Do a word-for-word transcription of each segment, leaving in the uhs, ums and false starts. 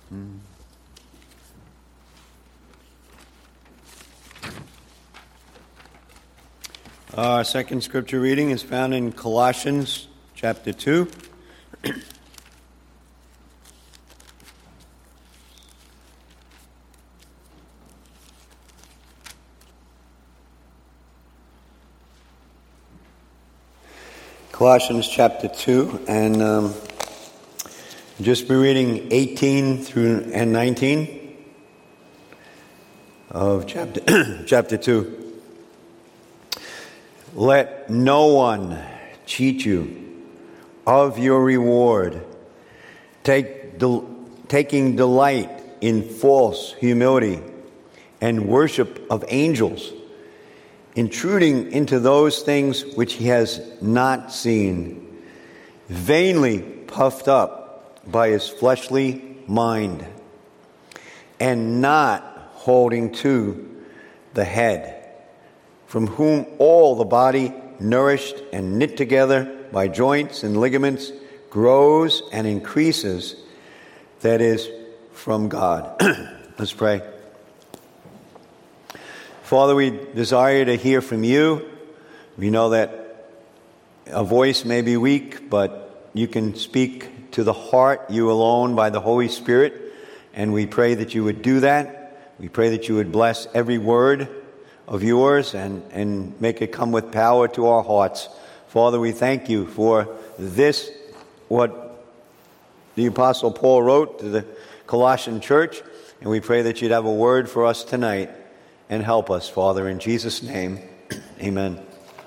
Mm. Our second scripture reading is found in Colossians chapter two. Colossians chapter two, and um, just be reading eighteen through and nineteen of chapter chapter two. Let no one cheat you of your reward, Take del- taking delight in false humility and worship of angels, intruding into those things which he has not seen, vainly puffed up by his fleshly mind, and not holding to the head, from whom all the body, nourished and knit together by joints and ligaments, grows and increases, that is, from God. Let's pray. Father, we desire to hear from you. We know that a voice may be weak, but you can speak to the heart, you alone, by the Holy Spirit. And we pray that you would do that. We pray that you would bless every word of yours and, and make it come with power to our hearts. Father, we thank you for this, what the Apostle Paul wrote to the Colossian church. And we pray that you'd have a word for us tonight. And help us, Father, in Jesus' name. Amen.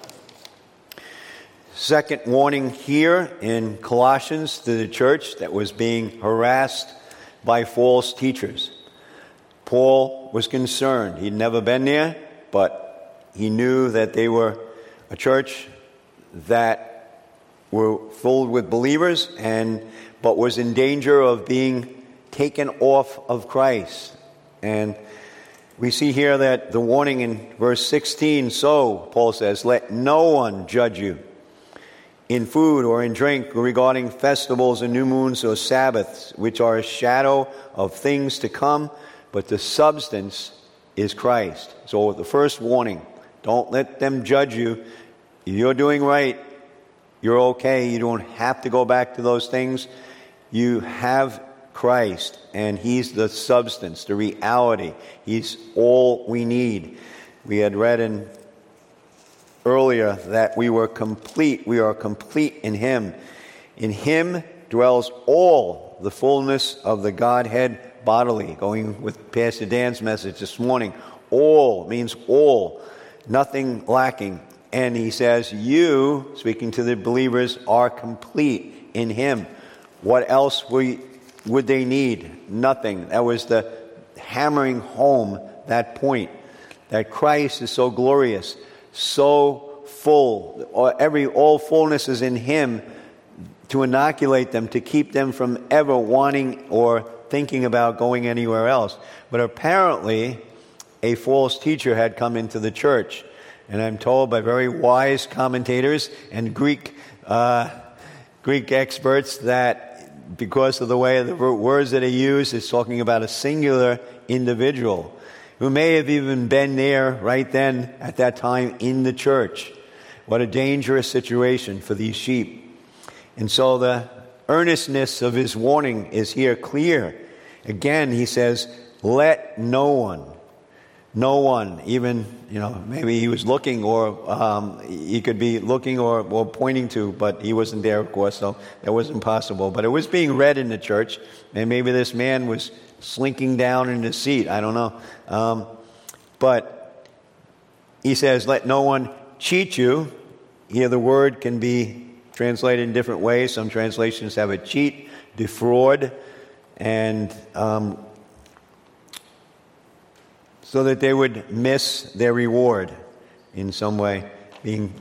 Second warning here in Colossians to the church that was being harassed by false teachers. Paul was concerned. He'd never been there, but he knew that they were a church that were filled with believers, and but was in danger of being taken off of Christ. And we see here that the warning in verse sixteen, so, Paul says, let no one judge you in food or in drink regarding festivals and new moons or Sabbaths, which are a shadow of things to come, but the substance is Christ. So the first warning, don't let them judge you. You're doing right. You're okay. You don't have to go back to those things. You have Christ, and he's the substance, the reality. He's all we need. We had read in earlier that we were complete. We are complete in him. In him dwells all the fullness of the Godhead bodily. Going with Pastor Dan's message this morning, all means all, nothing lacking. And he says, you, speaking to the believers, are complete in him. What else we would they need? Nothing. That was the hammering home that point, that Christ is so glorious, so full. Every all fullness is in him to inoculate them, to keep them from ever wanting or thinking about going anywhere else. But apparently, a false teacher had come into the church, and I'm told by very wise commentators and Greek uh, Greek experts that because of the way the words that are used, it's talking about a singular individual who may have even been there right then at that time in the church. What a dangerous situation for these sheep. And so the earnestness of his warning is here clear. Again, he says, let no one, no one, even, you know, maybe he was looking or um, he could be looking or, or pointing to, but he wasn't there, of course, so that wasn't possible. But it was being read in the church, and maybe this man was slinking down in his seat. I don't know. Um, but he says, let no one cheat you. Here the word can be translated in different ways. Some translations have a cheat, defraud, and um, so that they would miss their reward in some way, being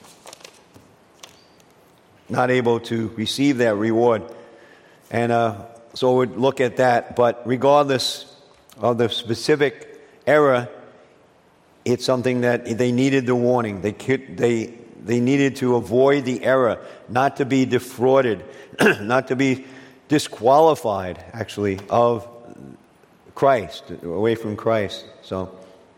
not able to receive that reward. And uh, so we'd look at that. But regardless of the specific error, it's something that they needed the warning. They could, they they needed to avoid the error, not to be defrauded, not to be disqualified, actually, of Christ, away from Christ. So,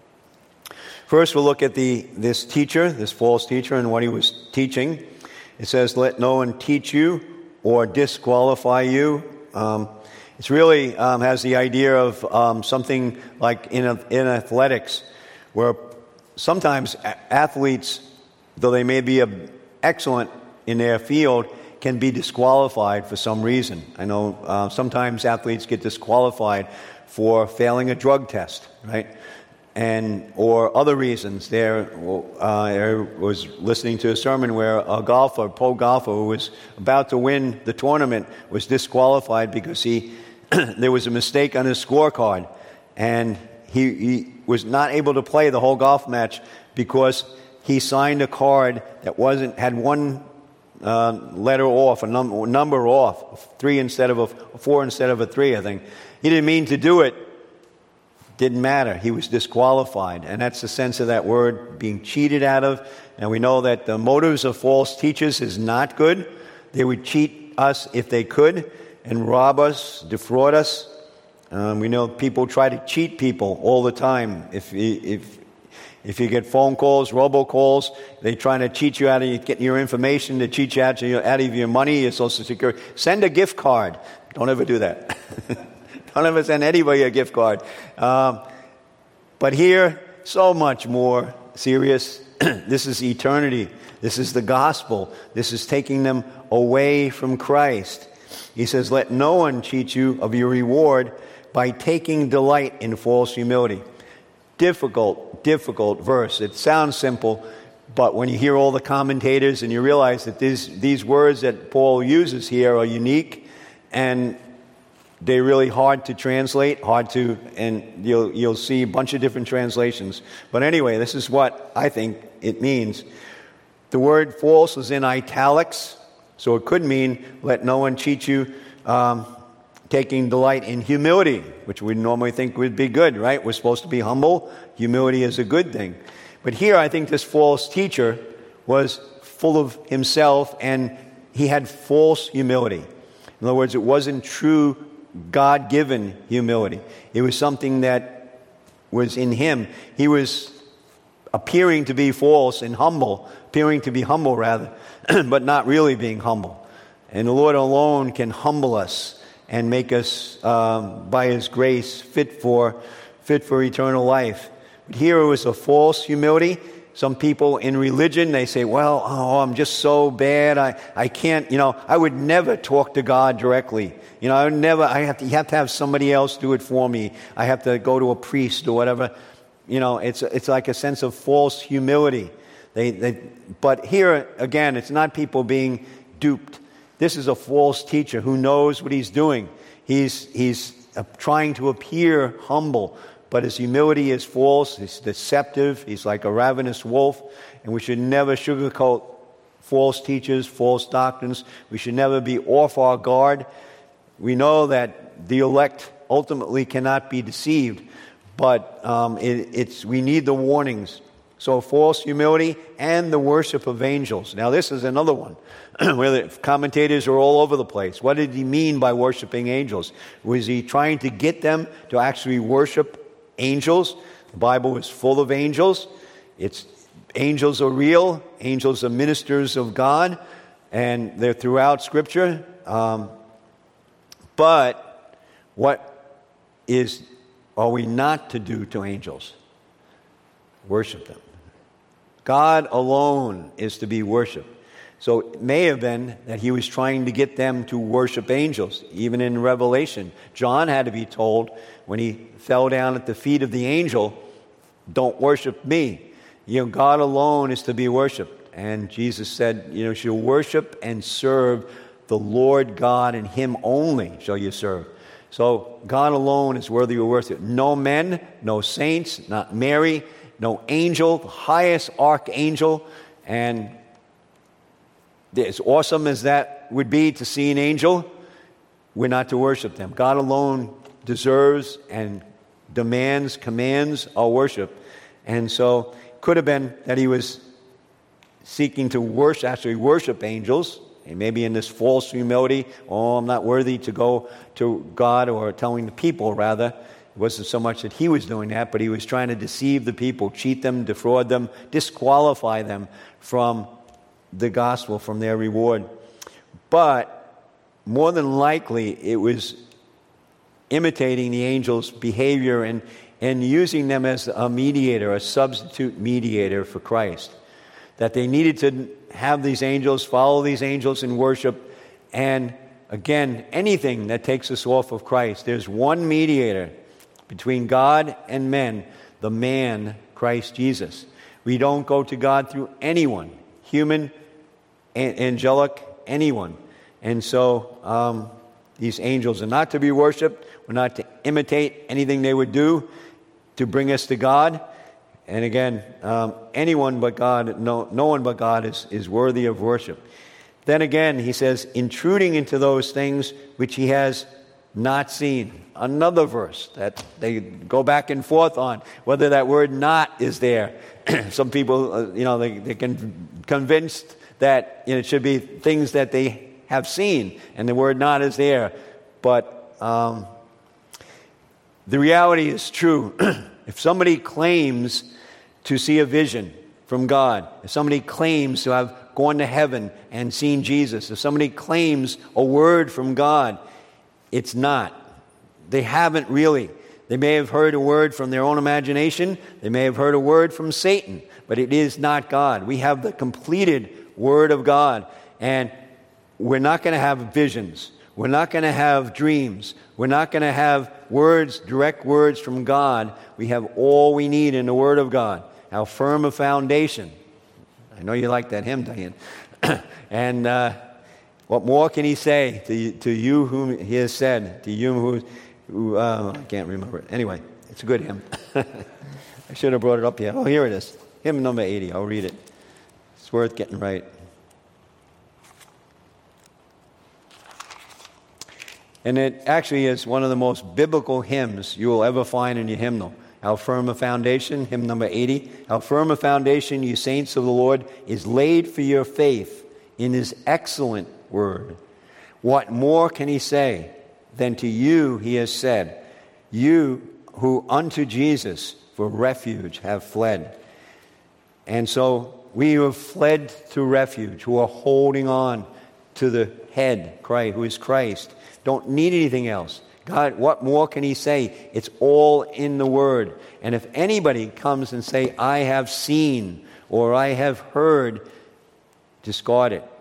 first we'll look at the this teacher, this false teacher, and what he was teaching. It says, "Let no one teach you or disqualify you." Um, it's really um, has the idea of um, something like in a, in athletics, where sometimes athletes, though they may be a, excellent in their field, can be disqualified for some reason. I know uh, sometimes athletes get disqualified for failing a drug test, right? And or other reasons. There, uh, I was listening to a sermon where a golfer, a pro golfer, who was about to win the tournament, was disqualified because he there was a mistake on his scorecard, and he, he was not able to play the whole golf match because he signed a card that wasn't had one uh, letter off, a num- number off, three instead of a four instead of a three. I think he didn't mean to do it. Didn't matter. He was disqualified. And that's the sense of that word, being cheated out of. And we know that the motives of false teachers is not good. They would cheat us if they could and rob us, defraud us. Um, we know people try to cheat people all the time. If if if you get phone calls, robocalls, they trying to cheat you out of getting your information, to cheat you out of your, out of your money, your Social Security. Send a gift card. Don't ever do that. Don't ever send anybody a gift card. Um, but here, so much more serious. This is eternity. This is the gospel. This is taking them away from Christ. He says, "Let no one cheat you of your reward by taking delight in false humility." Difficult, difficult verse. It sounds simple, but when you hear all the commentators and you realize that these, these words that Paul uses here are unique and they're really hard to translate, hard to, and you'll you'll see a bunch of different translations. But anyway, this is what I think it means. The word false is in italics, so it could mean, let no one cheat you, um, taking delight in humility, which we normally think would be good, right? We're supposed to be humble. Humility is a good thing. But here I think this false teacher was full of himself, and he had false humility. In other words, it wasn't true God-given humility. It was something that was in him. He was appearing to be false and humble, appearing to be humble rather, but not really being humble. And the Lord alone can humble us and make us, um, by His grace, fit for fit for eternal life. But here it was a false humility. Some people in religion, they say, well, oh, I'm just so bad. I, I can't, you know, I would never talk to God directly. You know, I would never, I have to, you have to have somebody else do it for me. I have to go to a priest or whatever. You know, it's it's like a sense of false humility. They, they, but here, again, it's not people being duped. This is a false teacher who knows what he's doing. He's, he's uh, trying to appear humble, but his humility is false. It's deceptive. He's like a ravenous wolf, and we should never sugarcoat false teachers, false doctrines. We should never be off our guard. We know that the elect ultimately cannot be deceived, but um, it, it's we need the warnings. So false humility and the worship of angels. Now this is another one where the commentators are all over the place. What did he mean by worshiping angels? Was he trying to get them to actually worship angels? The Bible is full of angels. It's angels are real. Angels are ministers of God, and they're throughout Scripture. Um, but what is are we not to do to angels? Worship them. God alone is to be worshipped. So it may have been that he was trying to get them to worship angels. Even in Revelation, John had to be told when he fell down at the feet of the angel, don't worship me. You know, God alone is to be worshipped. And Jesus said, you know, you'll worship and serve the Lord God, and him only shall you serve. So God alone is worthy of worship. No men, no saints, not Mary, no angel, the highest archangel. And as awesome as that would be to see an angel, we're not to worship them. God alone deserves and demands, commands our worship. And so it could have been that he was seeking to worship, actually worship angels. and maybe in this false humility, oh, I'm not worthy to go to God, or telling the people, rather. It wasn't so much that he was doing that, but he was trying to deceive the people, cheat them, defraud them, disqualify them from the gospel, from their reward. But more than likely, it was imitating the angels' behavior and, and using them as a mediator, a substitute mediator for Christ. That they needed to have these angels, follow these angels in worship, and again, anything that takes us off of Christ. There's one mediator between God and men, the man, Christ Jesus. We don't go to God through anyone, human, angelic, anyone. And so um, these angels are not to be worshipped. We're not to imitate anything they would do to bring us to God. And again, um, anyone but God, no, no one but God is, is worthy of worship. Then again, he says, intruding into those things which he has not seen. Another verse that they go back and forth on, whether that word "not" is there. Some people, uh, you know, they, they're con- convinced that, you know, it should be things that they have seen, and the word "not" is there. But um, the reality is true. If somebody claims to see a vision from God, if somebody claims to have gone to heaven and seen Jesus, if somebody claims a word from God, it's not. They haven't really. They may have heard a word from their own imagination. They may have heard a word from Satan, but it is not God. We have the completed Word of God, and we're not going to have visions. We're not going to have dreams. We're not going to have words, direct words from God. We have all we need in the Word of God. How firm a foundation. I know you like that hymn, Diane. And uh, what more can he say to, to you whom he has said, to you who, who uh, I can't remember it. Anyway, it's a good hymn. I should have brought it up here. Oh, here it is. Hymn number eighty. I'll read it. It's worth getting right. And it actually is one of the most biblical hymns you will ever find in your hymnal. How firm a foundation, hymn number eighty. How firm a foundation, you saints of the Lord, is laid for your faith in his excellent word. What more can he say than to you he has said, you who unto Jesus for refuge have fled. And so we who have fled to refuge, who are holding on to the head, Christ, who is Christ, don't need anything else. God, what more can he say? It's all in the Word. And if anybody comes and say, I have seen or I have heard, discard it.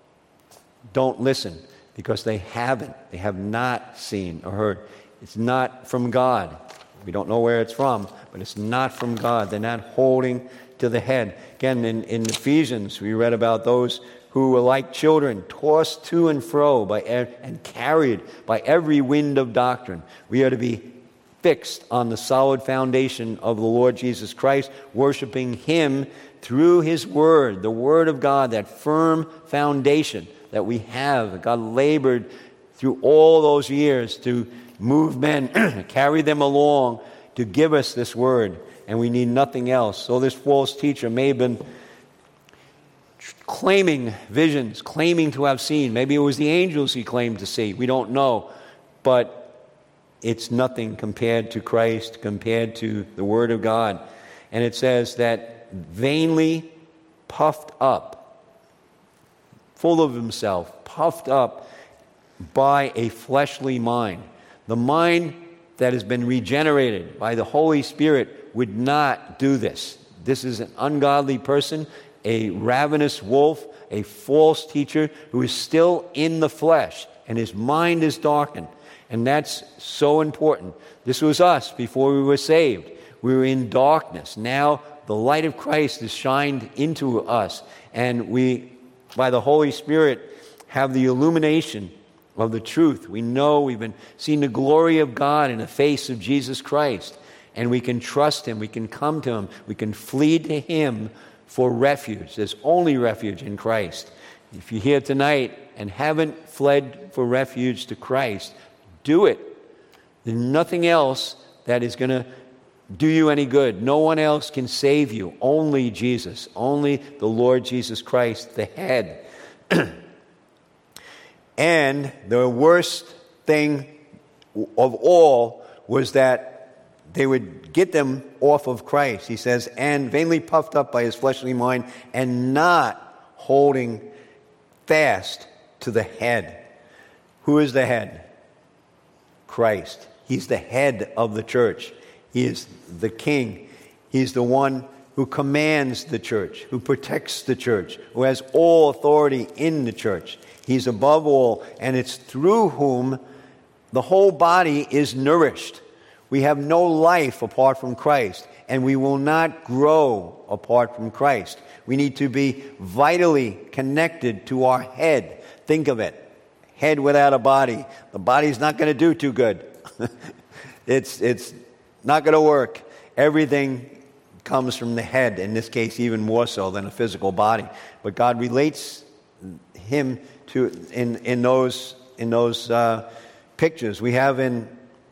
Don't listen, because they haven't. They have not seen or heard. It's not from God. We don't know where it's from, but it's not from God. They're not holding to the head. Again, in, in Ephesians, we read about those who were like children, tossed to and fro by and carried by every wind of doctrine. We are to be fixed on the solid foundation of the Lord Jesus Christ, worshiping him through his word, the word of God, that firm foundation that we have. God labored through all those years to move men, carry them along, to give us this word, and we need nothing else. So this false teacher may have been claiming visions, claiming to have seen. Maybe it was the angels he claimed to see. We don't know. But it's nothing compared to Christ, compared to the Word of God. And it says that vainly puffed up, full of himself, puffed up by a fleshly mind. The mind that has been regenerated by the Holy Spirit would not do this. This is an ungodly person, a ravenous wolf, a false teacher who is still in the flesh, and his mind is darkened. And that's so important. This was us before we were saved. We were in darkness. Now the light of Christ is shined into us, and we, by the Holy Spirit, have the illumination of the truth. We know we've been seeing the glory of God in the face of Jesus Christ, and we can trust him. We can come to him. We can flee to him for refuge. There's only refuge in Christ. If you're here tonight and haven't fled for refuge to Christ, do it. There's nothing else that is going to do you any good. No one else can save you. Only Jesus. Only the Lord Jesus Christ, the head. And the worst thing of all was that they would get them off of Christ. He says, and vainly puffed up by his fleshly mind and not holding fast to the head. Who is the head? Christ. He's the head of the church. He is the king. He's the one who commands the church, who protects the church, who has all authority in the church. He's above all, and it's through whom the whole body is nourished. We have no life apart from Christ, and we will not grow apart from Christ. We need to be vitally connected to our head. Think of it. Head without a body. The body's not going to do too good. it's it's not going to work. Everything comes from the head, in this case even more so than a physical body. But God relates him to in in those in those uh, pictures. We have in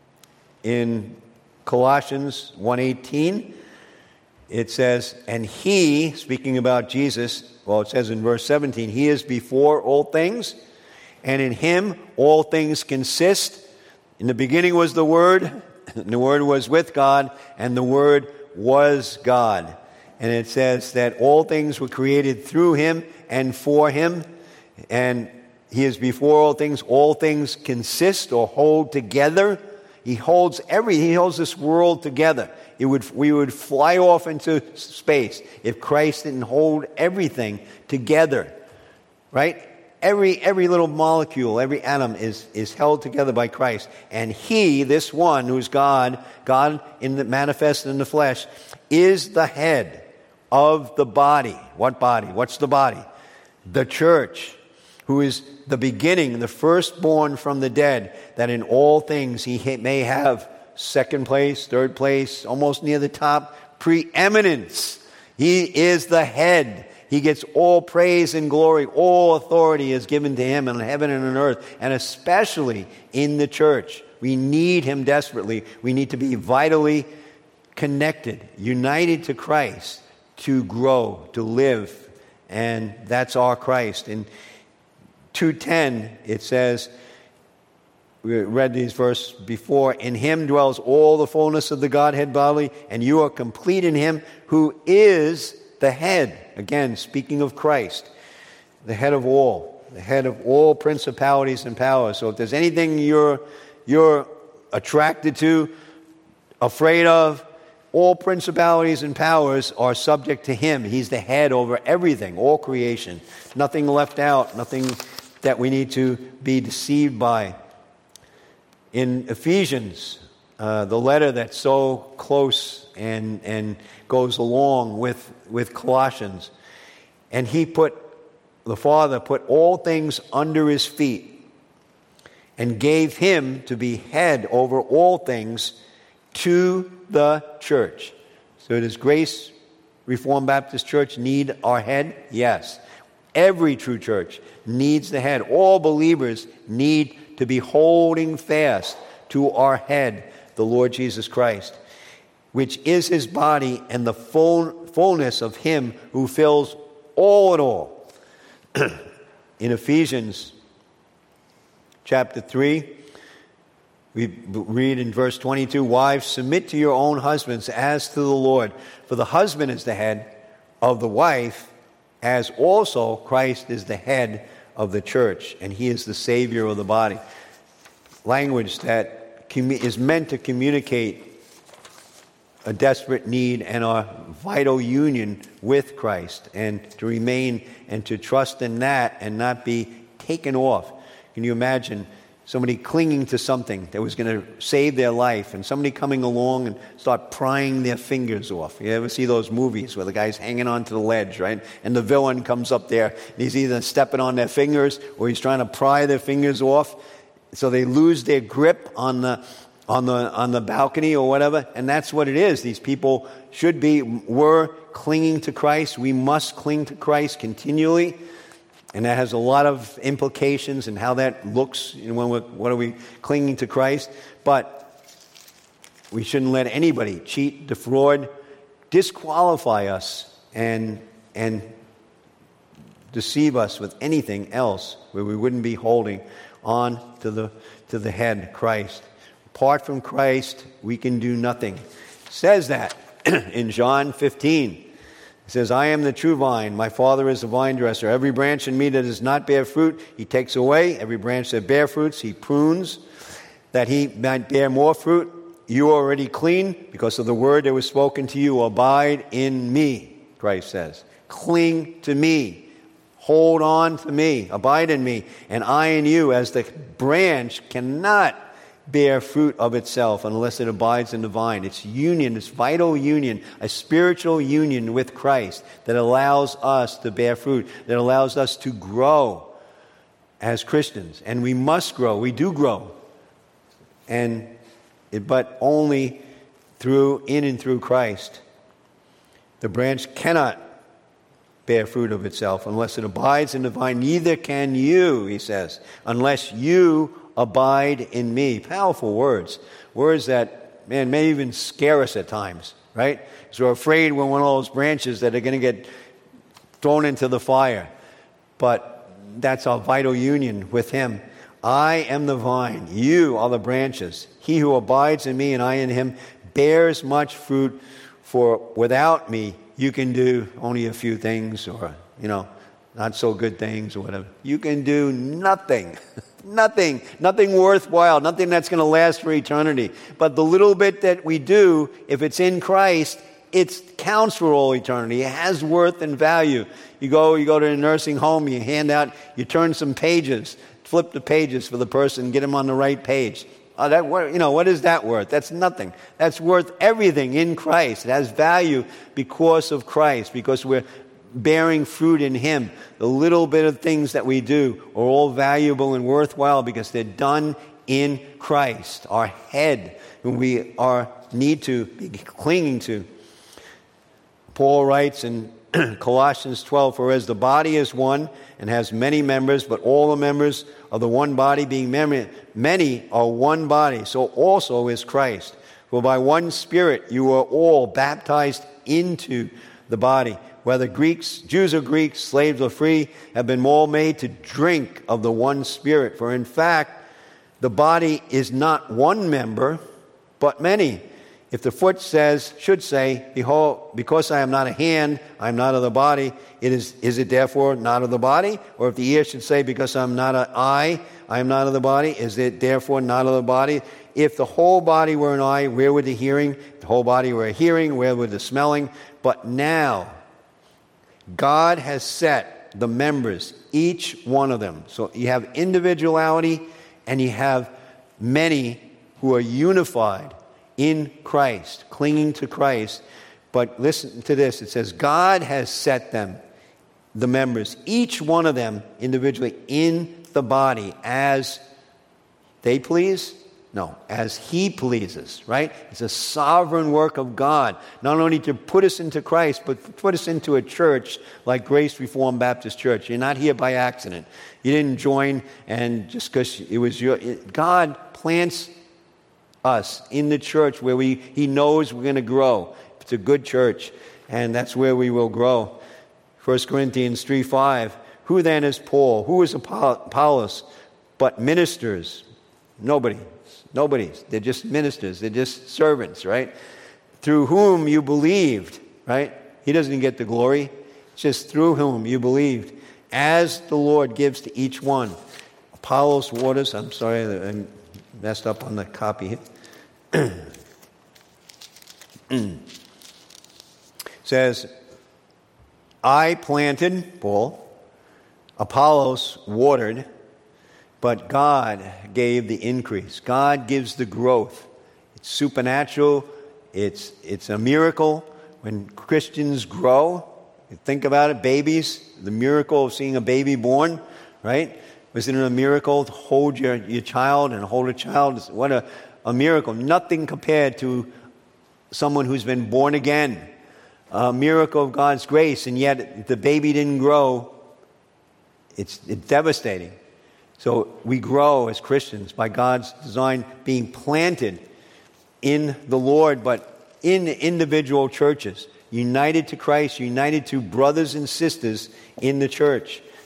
in Colossians one eighteen, it says, and he, speaking about Jesus, well, it says in verse seventeen, he is before all things, and in him all things consist. In the beginning was the Word, and the Word was with God, and the Word was God. And it says that all things were created through him and for him, and he is before all things. All things consist or hold together. He holds every. He holds this world together. It would we would fly off into space if Christ didn't hold everything together, right? Every every little molecule, every atom is is held together by Christ, and He, this one who's God, God in the manifested in the flesh, is the head of the body. What body? What's the body? The church, who is the beginning, the firstborn from the dead, that in all things He may have second place, third place, almost near the top, preeminence. He is the head. He gets all praise and glory. All authority is given to him in heaven and on earth, and especially in the church. We need him desperately. We need to be vitally connected, united to Christ, to grow, to live. And that's our Christ. In two ten, it says, we read these verses before, in him dwells all the fullness of the Godhead bodily, and you are complete in him who is the head. Again, speaking of Christ, the head of all, the head of all principalities and powers. So if there's anything you're you're attracted to, afraid of, all principalities and powers are subject to him. He's the head over everything, all creation. Nothing left out, nothing that we need to be deceived by. In Ephesians, uh, the letter that's so close and and goes along with, with Colossians, and he put, the Father put all things under his feet and gave him to be head over all things to the church. So does Grace Reformed Baptist Church need our head? Yes. Every true church needs the head. All believers need to be holding fast to our head, the Lord Jesus Christ, which is his body and the full, fullness of him who fills all in all. In Ephesians chapter three, we read in verse twenty-two, wives, submit to your own husbands as to the Lord. For the husband is the head of the wife, as also Christ is the head of the church, and he is the Savior of the body. Language that is meant to communicate a desperate need and our vital union with Christ, and to remain and to trust in that and not be taken off. Can you imagine somebody clinging to something that was going to save their life, and somebody coming along and start prying their fingers off? You ever see those movies where the guy's hanging onto the ledge, right? And the villain comes up there, and he's either stepping on their fingers or he's trying to pry their fingers off, so they lose their grip on the on the on the balcony or whatever. And that's what it is. These people should be, were clinging to Christ. We must cling to Christ continually. And that has a lot of implications in how that looks, you know, when we're, what are we clinging to Christ. But we shouldn't let anybody cheat, defraud, disqualify us, and and deceive us with anything else where we wouldn't be holding on to the to the head, Christ. Apart from Christ, we can do nothing. It says that in John fifteen. It says, I am the true vine. My Father is the vine dresser. Every branch in me that does not bear fruit, he takes away. Every branch that bear fruits, he prunes, that he might bear more fruit. You are already clean because of the word that was spoken to you. Abide in me, Christ says. Cling to me. Hold on to me. Abide in me. And I in you, as the branch cannot bear fruit of itself unless it abides in the vine. It's union, it's vital union, a spiritual union with Christ that allows us to bear fruit, that allows us to grow as Christians. And we must grow. We do grow. And it, but only through, in and through Christ. The branch cannot bear fruit of itself unless it abides in the vine. Neither can you, he says, unless you abide in me. Powerful words. Words that, man, may even scare us at times, right? Because we're afraid we're one of those branches that are going to get thrown into the fire. But that's our vital union with him. I am the vine. You are the branches. He who abides in me and I in him bears much fruit, for without me you can do only a few things, or, you know, not so good things or whatever. You can do nothing. Nothing. Nothing worthwhile. Nothing that's going to last for eternity. But the little bit that we do, if it's in Christ, it counts for all eternity. It has worth and value. You go, you go to a nursing home, you hand out, you turn some pages, flip the pages for the person, get them on the right page. Oh, that, you know, what is that worth? That's nothing. That's worth everything in Christ. It has value because of Christ, because we're bearing fruit in him. The little bit of things that we do are all valuable and worthwhile because they're done in Christ, our head, who we are need to be clinging to. Paul writes in Colossians twelve, for as the body is one and has many members, but all the members of the one body being many, many are one body, so also is Christ. For by one Spirit you are all baptized into the body, whether Greeks, Jews or Greeks, slaves or free, have been all made to drink of the one Spirit. For in fact, the body is not one member, but many. If the foot says, should say, behold, because I am not a hand, I am not of the body, it is, is it therefore not of the body? Or if the ear should say, because I am not an eye, I am not of the body, is it therefore not of the body? If the whole body were an eye, where would the hearing? If the whole body were a hearing, where would the smelling? But now, God has set the members, each one of them. So you have individuality and you have many who are unified in Christ, clinging to Christ. But listen to this. It says, God has set them, the members, each one of them individually in the body as they please. No, as he pleases, right? It's a sovereign work of God, not only to put us into Christ, but to put us into a church like Grace Reformed Baptist Church. You're not here by accident. You didn't join and just because it was your... It, God plants us in the church where we he knows we're going to grow. It's a good church, and that's where we will grow. First Corinthians three five, who then is Paul? Who is Apollos? But ministers. Nobody. Nobody. They're just ministers. They're just servants, right? Through whom you believed, right? He doesn't get the glory. It's just through whom you believed. As the Lord gives to each one. Apollos waters. I'm sorry, I messed up on the copy here. Says, I planted, Paul, Apollos watered, but God gave the increase. God gives the growth. It's supernatural. It's it's a miracle when Christians grow. You think about it, babies, the miracle of seeing a baby born, right? Isn't it a miracle to hold your, your child and hold a child? What a, a miracle. Nothing compared to someone who's been born again. A miracle of God's grace, and yet if the baby didn't grow, it's, it's devastating. So we grow as Christians by God's design, being planted in the Lord, but in individual churches, united to Christ, united to brothers and sisters in the church.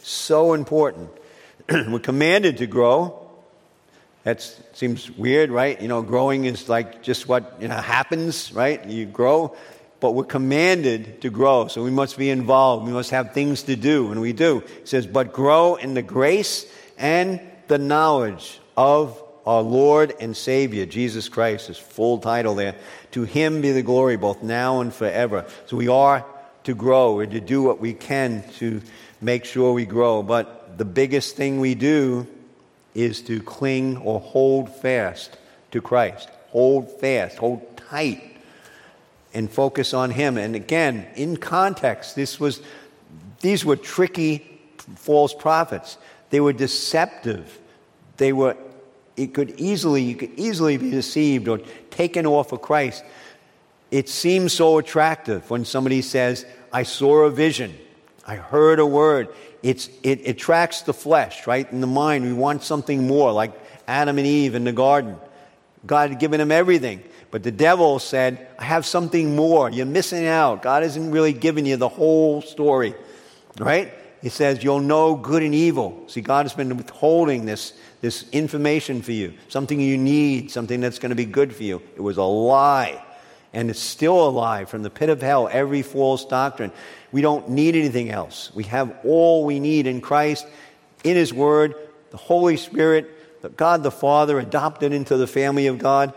So important. We're commanded to grow. That seems weird, right? You know, growing is like just what, you know, happens, right? You grow. But we're commanded to grow, so we must be involved. We must have things to do, and we do. It says, but grow in the grace and the knowledge of our Lord and Savior, Jesus Christ, his full title there. To him be the glory both now and forever. So we are to grow and to do what we can to make sure we grow. But the biggest thing we do is to cling or hold fast to Christ. Hold fast, hold tight. And focus on him. And again, in context, this was, these were tricky false prophets. They were deceptive. They were, it could easily, you could easily be deceived or taken off of Christ. It seems so attractive when somebody says, I saw a vision. I heard a word. It's, it attracts the flesh, right? In the mind, we want something more, like Adam and Eve in the garden. God had given them everything. But the devil said, I have something more. You're missing out. God isn't really giving you the whole story. Right? He says, you'll know good and evil. See, God has been withholding this, this information for you. Something you need, something that's going to be good for you. It was a lie. And it's still a lie from the pit of hell, every false doctrine. We don't need anything else. We have all we need in Christ, in his word, the Holy Spirit, God the Father, adopted into the family of God.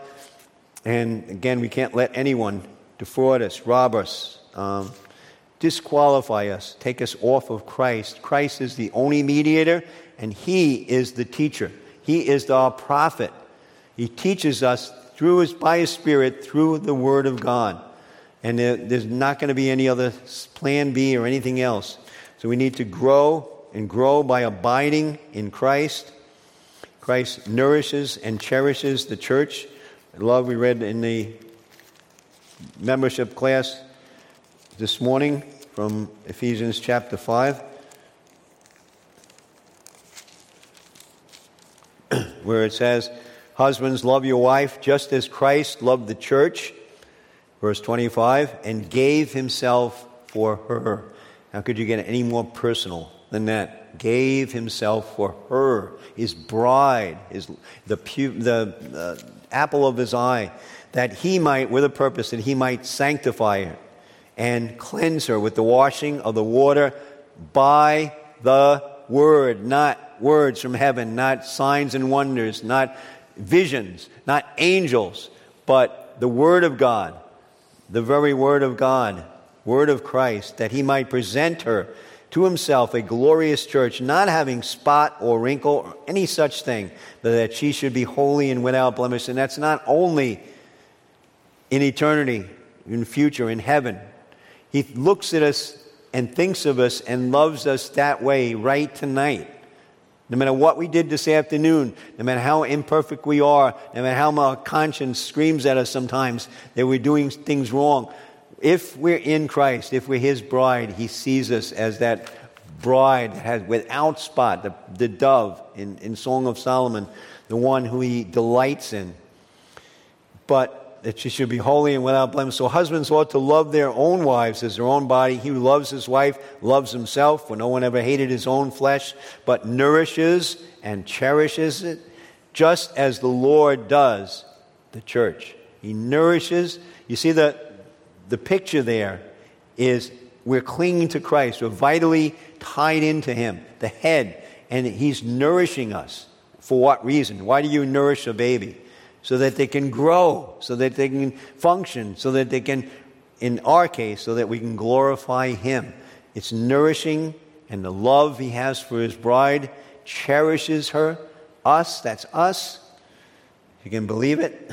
And again, we can't let anyone defraud us, rob us, um, disqualify us, take us off of Christ. Christ is the only mediator, and he is the teacher. He is our prophet. He teaches us through his, by his Spirit, through the Word of God. And there, there's not going to be any other plan B or anything else. So we need to grow and grow by abiding in Christ. Christ nourishes and cherishes the church. I love, we read in the membership class this morning from Ephesians chapter five, where it says, husbands, love your wife just as Christ loved the church, verse twenty-five, and gave himself for her. How could you get any more personal than that? Gave himself for her, his bride, his the pu- the uh, apple of his eye, that he might, with a purpose, that he might sanctify her and cleanse her with the washing of the water by the word, not words from heaven, not signs and wonders, not visions, not angels, but the word of God, the very word of God, word of Christ, that he might present her to himself a glorious church, not having spot or wrinkle or any such thing, but that she should be holy and without blemish. And that's not only in eternity, in the future, in heaven. He looks at us and thinks of us and loves us that way right tonight. No matter what we did this afternoon, no matter how imperfect we are, no matter how our conscience screams at us sometimes that we're doing things wrong, if we're in Christ, if we're his bride, he sees us as that bride that has without spot, the, the dove in, in Song of Solomon, the one who he delights in. But that she should be holy and without blemish. So husbands ought to love their own wives as their own body. He who loves his wife loves himself, for no one ever hated his own flesh, but nourishes and cherishes it, just as the Lord does the church. He nourishes. You see, the, the picture there is we're clinging to Christ. We're vitally tied into him, the head, and he's nourishing us. For what reason? Why do you nourish a baby? So that they can grow, so that they can function, so that they can, in our case, so that we can glorify him. It's nourishing, and the love he has for his bride cherishes her. Us, that's us. You can believe it.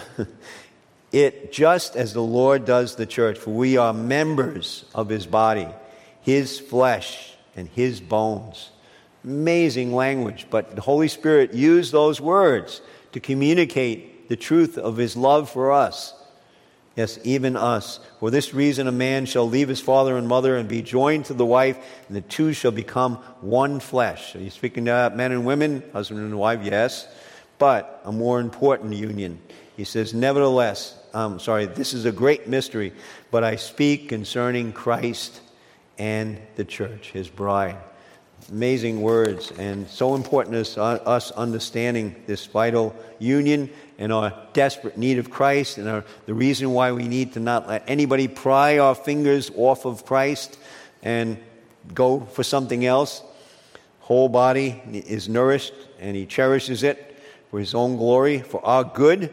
It just as the Lord does the church, for we are members of his body, his flesh and his bones. Amazing language, but the Holy Spirit used those words to communicate the truth of his love for us. Yes, even us. For this reason a man shall leave his father and mother and be joined to the wife, and the two shall become one flesh. Are you speaking to men and women, husband and wife? Yes. But a more important union. He says, nevertheless, I'm um, sorry, this is a great mystery, but I speak concerning Christ and the church, his bride. amazing words, and so important is us understanding this vital union and our desperate need of Christ, and our, the reason why we need to not let anybody pry our fingers off of Christ and go for something else. Whole body is nourished, and he cherishes it for his own glory, for our good.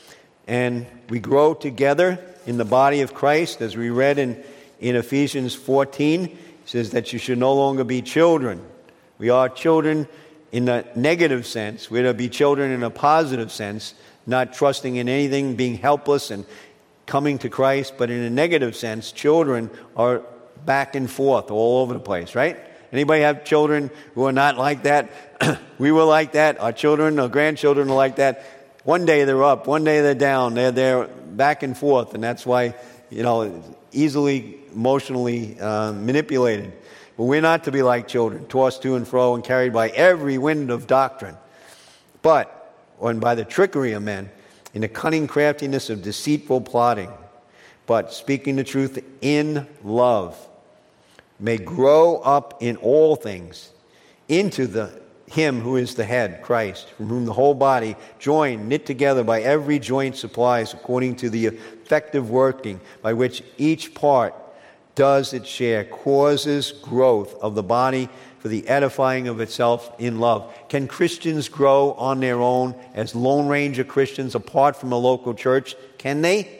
And we grow together in the body of Christ, as we read in, in Ephesians fourteen. It says that you should no longer be children. We are children in a negative sense. We're to be children in a positive sense, not trusting in anything, being helpless and coming to Christ. But in a negative sense, children are back and forth all over the place, right? Anybody have children who are not like that? We were like that. Our children, our grandchildren are like that. One day they're up, one day they're down. They're, they're back and forth, and that's why, you know, easily emotionally uh, manipulated. But we're not to be like children, tossed to and fro and carried by every wind of doctrine. But, and by the trickery of men, in the cunning craftiness of deceitful plotting, but speaking the truth in love, may grow up in all things into the him who is the head, Christ, from whom the whole body, joined, knit together by every joint supplies, according to the effective working by which each part does its share, causes growth of the body for the edifying of itself in love. Can Christians grow on their own as Lone Ranger Christians apart from a local church? Can they?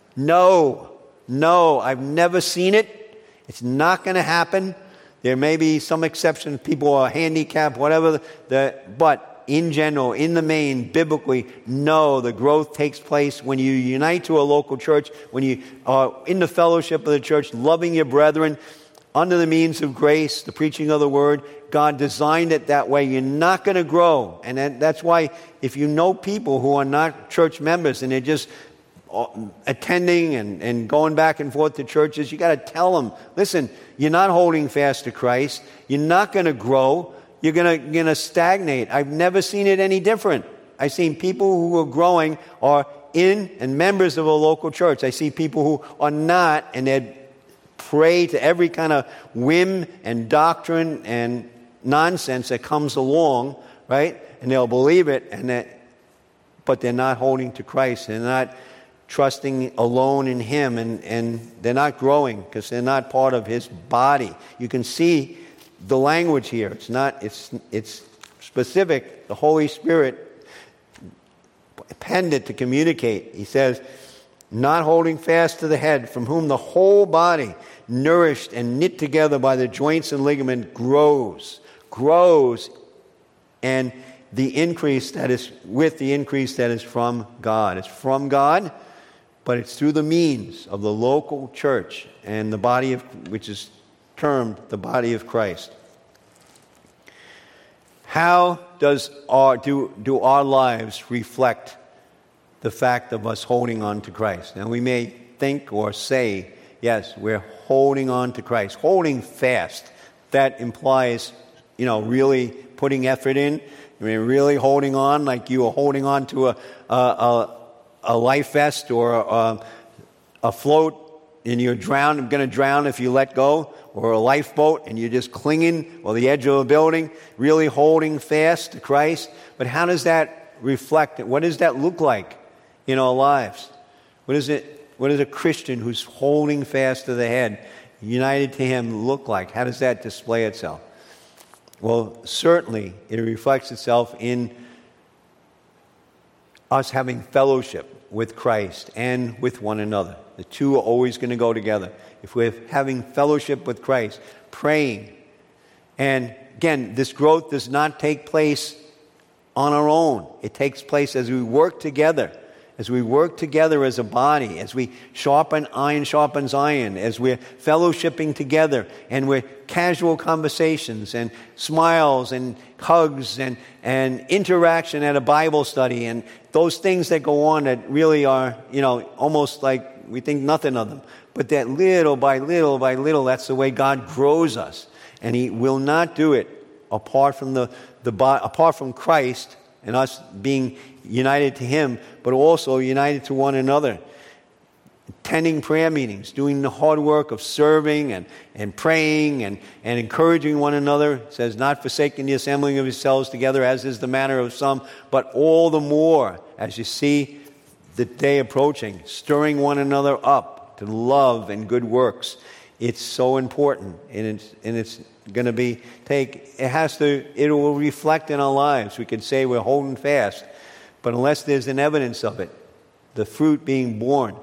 No. No, I've never seen it. It's not going to happen. There may be some exceptions, people who are handicapped, whatever, the, but in general, in the main, biblically, no, the growth takes place when you unite to a local church, when you are in the fellowship of the church, loving your brethren, under the means of grace, the preaching of the word. God designed it that way. You're not going to grow. And that, that's why if you know people who are not church members and they're just attending and, and going back and forth to churches, you got to tell them, listen, you're not holding fast to Christ. You're not going to grow. You're going to going to stagnate. I've never seen it any different. I've seen people who are growing are in and members of a local church. I see people who are not, and they prey to every kind of whim and doctrine and nonsense that comes along, right? And they'll believe it, and that, but they're not holding to Christ. They're not trusting alone in him, and, and they're not growing because they're not part of his body. You can see the language here. It's not, it's, it's specific. The Holy Spirit penned it to communicate. He says, not holding fast to the head, from whom the whole body, nourished and knit together by the joints and ligament, grows, grows, and the increase that is with the increase that is from God. It's from God, but it's through the means of the local church and the body of, which is termed the body of Christ. How does our do do our lives reflect the fact of us holding on to Christ? Now we may think or say, yes, we're holding on to Christ, holding fast. That implies, you know, really putting effort in. I mean, really holding on like you are holding on to a a, a, a life vest or a, a float, and you're drown, I'm going to drown if you let go, or a lifeboat, and you're just clinging or the edge of a building, really holding fast to Christ. But how does that reflect? What does that look like in our lives? What is it? What does a Christian who's holding fast to the head, united to him, look like? How does that display itself? Well, certainly it reflects itself in us having fellowship with Christ and with one another. The two are always going to go together. If we're having fellowship with Christ, praying, and again, this growth does not take place on our own. It takes place as we work together. As we work together as a body, as we sharpen iron sharpens iron, as we're fellowshipping together, and we're casual conversations and smiles and hugs and, and interaction at a Bible study and those things that go on that really are, you know, almost like we think nothing of them. But that little by little by little, that's the way God grows us. And he will not do it apart from the, the apart from Christ and us being united to him, but also united to one another. attending prayer meetings, doing the hard work of serving and, and praying and, and encouraging one another. It says, not forsaking the assembling of yourselves together, as is the manner of some, but all the more as you see the day approaching, stirring one another up to love and good works. It's so important, and it's, and it's going to be, take, it has to, it will reflect in our lives. We could say we're holding fast, but unless there's an evidence of it, the fruit being born,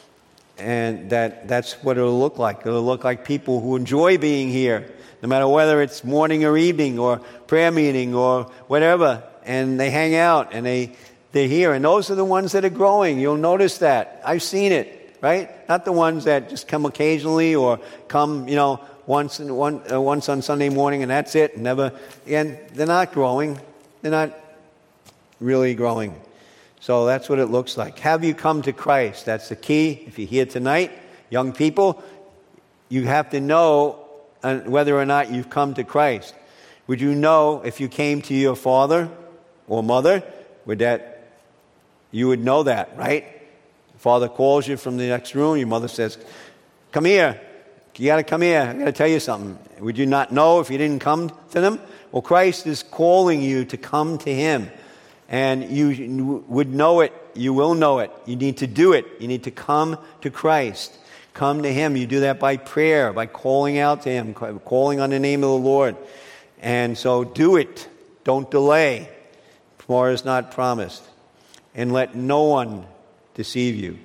and that that's what it'll look like. It'll look like people who enjoy being here, no matter whether it's morning or evening or prayer meeting or whatever, and they hang out and they, they're here. And those are the ones that are growing. You'll notice that. I've seen it, right? Not the ones that just come occasionally or come, you know, once in, one, uh, once on Sunday morning and that's it. Never. And they're not growing. They're not really growing. So that's what it looks like. Have you come to Christ? That's the key. If you're here tonight, young people, you have to know whether or not you've come to Christ. Would you know if you came to your father or mother? Would that, you would know that, right? Father calls you from the next room. Your mother says, come here. You got to come here. I got to tell you something. Would you not know if you didn't come to them? Well, Christ is calling you to come to Him. And you would know it. You will know it. You need to do it. You need to come to Christ. Come to Him. You do that by prayer, by calling out to Him, calling on the name of the Lord. And so do it. Don't delay. More is not promised. And let no one deceive you,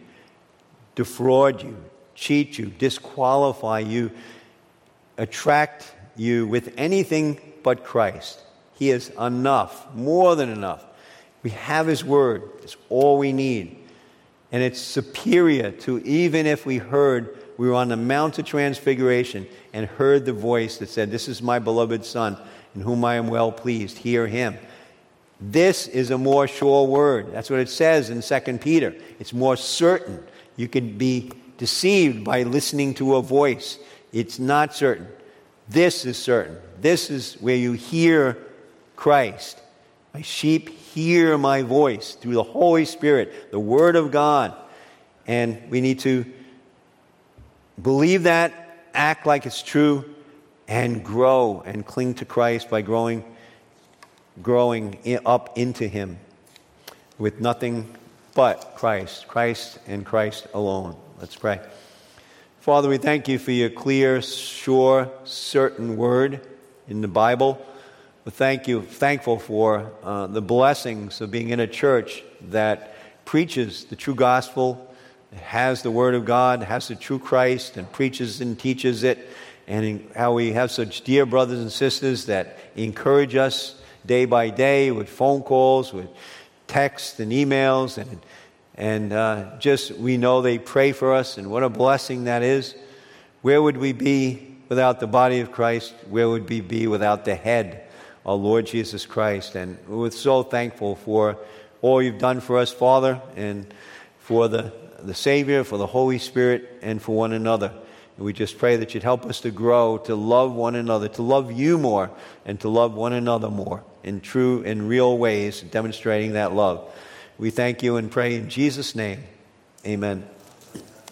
defraud you, cheat you, disqualify you, attract you with anything but Christ. He is enough, more than enough. We have His Word. It's all we need. And it's superior to even if we heard, we were on the Mount of Transfiguration and heard the voice that said, this is my beloved Son, in whom I am well pleased. Hear Him. This is a more sure word. That's what it says in Second Peter. It's more certain. You can be deceived by listening to a voice. It's not certain. This is certain. This is where you hear Christ. My sheep hear my voice through the Holy Spirit, the Word of God. And we need to believe that, act like it's true, and grow and cling to Christ by growing, growing up into Him with nothing but Christ, Christ and Christ alone. Let's pray. Father, we thank You for Your clear, sure, certain Word in the Bible. We thank You, thankful for uh, the blessings of being in a church that preaches the true gospel, has the Word of God, has the true Christ, and preaches and teaches it, and how we have such dear brothers and sisters that encourage us day by day with phone calls, with texts and emails, and and uh, just we know they pray for us, and what a blessing that is. Where would we be without the body of Christ? Where would we be without the head, our Lord Jesus Christ? And we're so thankful for all You've done for us, Father, and for the, the Savior, for the Holy Spirit, and for one another. And we just pray that You'd help us to grow, to love one another, to love You more, and to love one another more in true and real ways, demonstrating that love. We thank You and pray in Jesus' name. Amen.